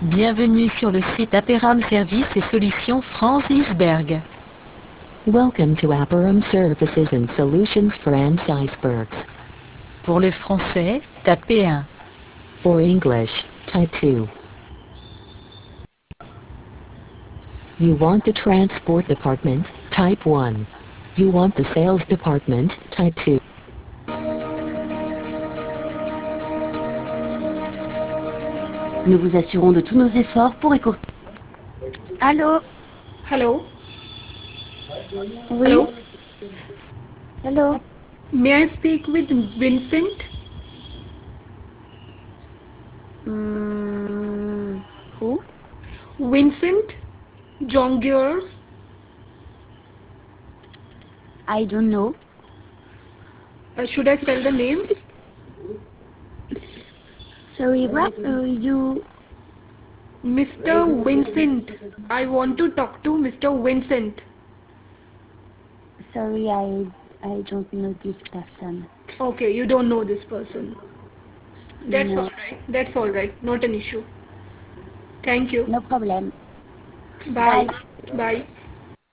Bienvenue sur le site Aperam Services et Solutions France Iceberg. Welcome to Aperam Services and Solutions France Icebergs. Pour le français, tapez 1. For English, type 2. You want the transport department, type 1. You want the sales department, type 2. Nous vous assurons de tous nos efforts pour écourter. Allô? Hello. Oui? Hello. Hello? May I speak with Vincent? Who? Vincent Jongier. I don't know. Should I spell the name? Sorry, what? You... Mr. Vincent. I want to talk to Mr. Vincent. Sorry, I don't know this person. Okay, you don't know this person. That's No. all right. That's all right. Not an issue. Thank you. No problem. Bye. Bye.